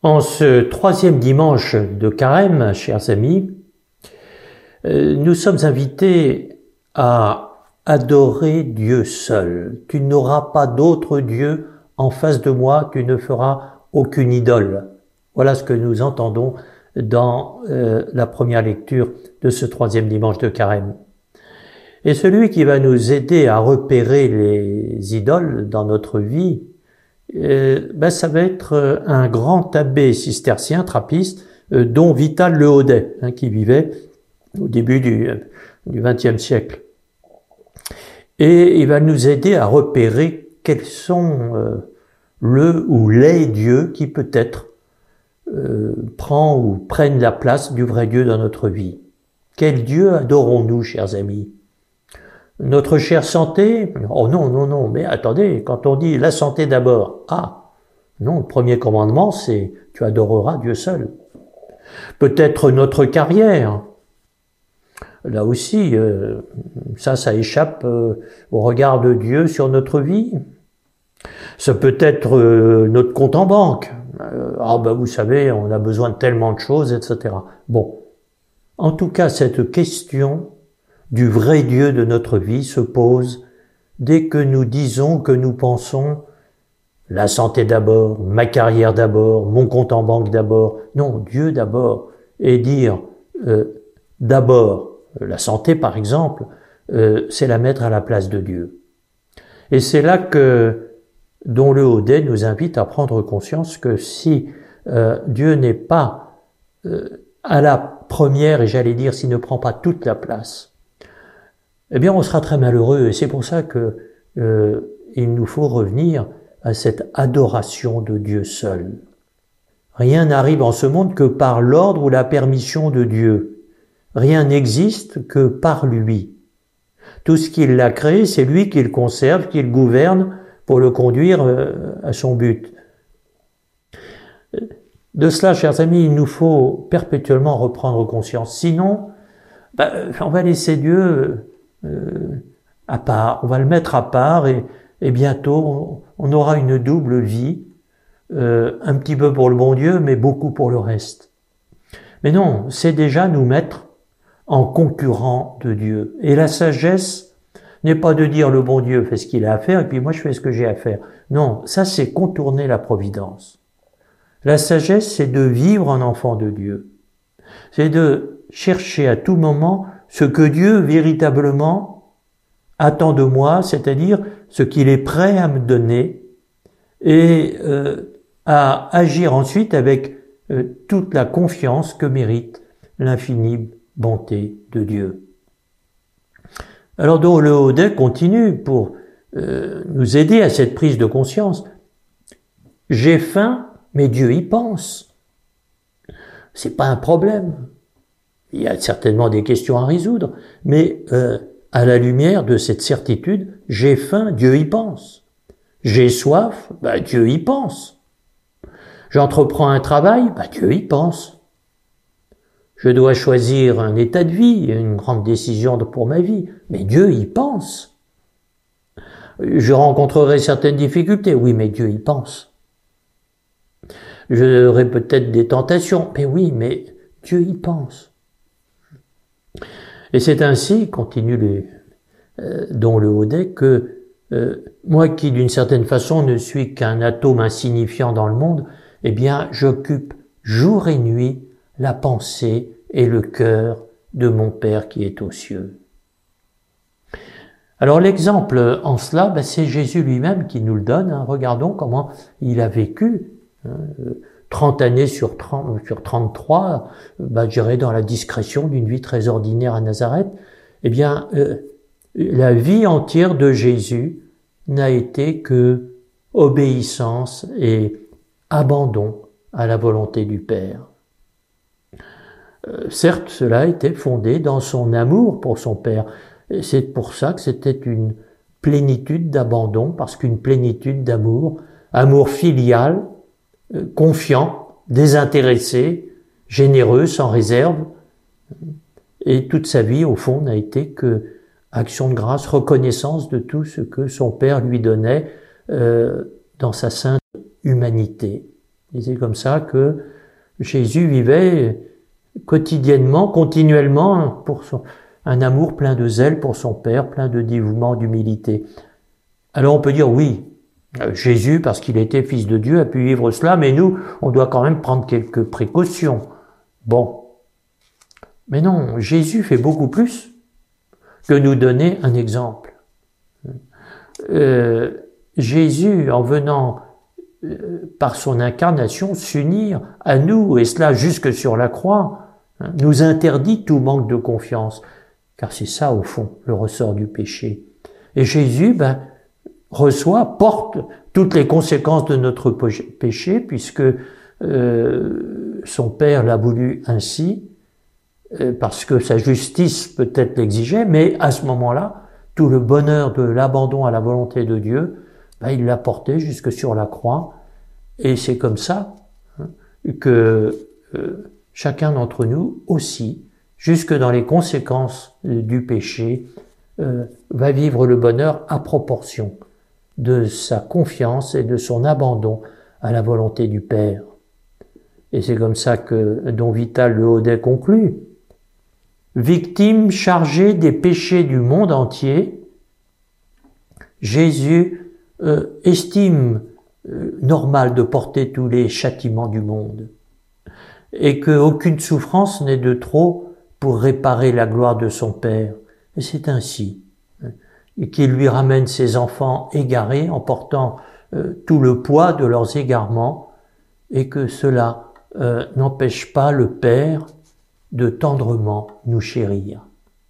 En ce troisième dimanche de Carême, chers amis, nous sommes invités à adorer Dieu seul. Tu n'auras pas d'autre Dieu en face de moi, tu ne feras aucune idole. Voilà ce que nous entendons dans la première lecture de ce troisième dimanche de Carême. Et celui qui va nous aider à repérer les idoles dans notre vie, ça va être un grand abbé cistercien, trappiste, dont Vital Le Haudet, qui vivait au début du XXe siècle. Et il va nous aider à repérer quels sont le ou les dieux qui peut-être prend ou prennent la place du vrai Dieu dans notre vie. Quel Dieu adorons-nous, chers amis? Notre chère santé? Oh non, mais attendez, quand on dit la santé d'abord, non, le premier commandement c'est tu adoreras Dieu seul. Peut-être notre carrière. Là aussi, ça échappe au regard de Dieu sur notre vie. Ça peut être notre compte en banque. Vous savez, on a besoin de tellement de choses, etc. Bon, en tout cas, cette question du vrai Dieu de notre vie se pose dès que nous disons, que nous pensons la santé d'abord, ma carrière d'abord, mon compte en banque d'abord. Non, Dieu d'abord. Et dire d'abord la santé par exemple, c'est la mettre à la place de Dieu. Et c'est là que dont Le Haudet nous invite à prendre conscience que si Dieu n'est pas à la première, et j'allais dire s'il ne prend pas toute la place, eh bien on sera très malheureux. Et c'est pour ça que il nous faut revenir à cette adoration de Dieu seul. Rien n'arrive en ce monde que par l'ordre ou la permission de Dieu. Rien n'existe que par lui. Tout ce qu'il a créé, c'est lui qui le conserve, qui le gouverne pour le conduire à son but. De cela, chers amis, il nous faut perpétuellement reprendre conscience. Sinon, on va laisser Dieu à part, on va le mettre à part et bientôt on aura une double vie, un petit peu pour le bon Dieu, mais beaucoup pour le reste. Mais non, c'est déjà nous mettre en concurrent de Dieu. Et la sagesse n'est pas de dire le bon Dieu fait ce qu'il a à faire et puis moi je fais ce que j'ai à faire. Non, ça c'est contourner la providence. La sagesse, c'est de vivre en enfant de Dieu. C'est de chercher à tout moment ce que Dieu véritablement attend de moi, c'est-à-dire ce qu'il est prêt à me donner et à agir ensuite avec toute la confiance que mérite l'infinie bonté de Dieu. Alors donc Le Haudet continue pour nous aider à cette prise de conscience. J'ai faim, mais Dieu y pense. C'est pas un problème. Il y a certainement des questions à résoudre, mais à la lumière de cette certitude, j'ai faim, Dieu y pense. J'ai soif, Dieu y pense. J'entreprends un travail, Dieu y pense. Je dois choisir un état de vie, une grande décision pour ma vie, mais Dieu y pense. Je rencontrerai certaines difficultés, oui, mais Dieu y pense. J'aurai peut-être des tentations, mais oui, mais Dieu y pense. Et c'est ainsi, continue dont Le Haudet, que moi qui d'une certaine façon ne suis qu'un atome insignifiant dans le monde, eh bien j'occupe jour et nuit la pensée et le cœur de mon Père qui est aux cieux. Alors l'exemple en cela, c'est Jésus lui-même qui nous le donne. Regardons comment il a vécu. 30 années sur 33, je dirais dans la discrétion d'une vie très ordinaire à Nazareth. Eh bien, la vie entière de Jésus n'a été que obéissance et abandon à la volonté du Père. Certes, cela était fondé dans son amour pour son Père. C'est pour ça que c'était une plénitude d'abandon, parce qu'une plénitude d'amour, amour filial, confiant, désintéressé, généreux, sans réserve. Et toute sa vie, au fond, n'a été que action de grâce, reconnaissance de tout ce que son Père lui donnait dans sa sainte humanité. Et c'est comme ça que Jésus vivait quotidiennement, continuellement, pour un amour plein de zèle pour son Père, plein de dévouement, d'humilité. Alors on peut dire oui, Jésus, parce qu'il était fils de Dieu, a pu vivre cela, mais nous, on doit quand même prendre quelques précautions. Bon. Mais non, Jésus fait beaucoup plus que nous donner un exemple. Jésus, en venant par son incarnation s'unir à nous, et cela jusque sur la croix, nous interdit tout manque de confiance, car c'est ça au fond le ressort du péché. Et Jésus porte toutes les conséquences de notre péché, puisque son Père l'a voulu ainsi, parce que sa justice peut-être l'exigeait, mais à ce moment-là, tout le bonheur de l'abandon à la volonté de Dieu, il l'a porté jusque sur la croix, et c'est comme ça que chacun d'entre nous aussi, jusque dans les conséquences du péché, va vivre le bonheur à proportion de sa confiance et de son abandon à la volonté du Père. Et c'est comme ça que Don Vital le Haudet conclut. Victime chargée des péchés du monde entier, Jésus estime normal de porter tous les châtiments du monde, et qu'aucune souffrance n'est de trop pour réparer la gloire de son Père. Et c'est ainsi qu'il lui ramène ses enfants égarés en portant tout le poids de leurs égarements, et que cela n'empêche pas le Père de tendrement nous chérir.